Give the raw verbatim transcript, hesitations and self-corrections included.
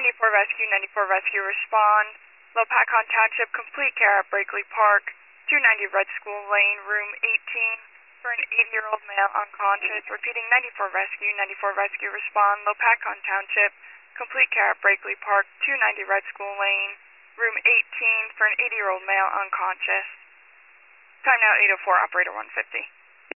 ninety-four Rescue, ninety-four Rescue, respond. Lopakon Township, complete care at Brakely Park, two ninety Red School Lane, room eighteen, for an eighty-year-old male unconscious. Repeating, ninety-four Rescue, ninety-four Rescue, respond. Lopakon Township, complete care at Brakely Park, two ninety Red School Lane, room eighteen, for an eighty-year-old male unconscious. Time now eight oh four, operator one fifty.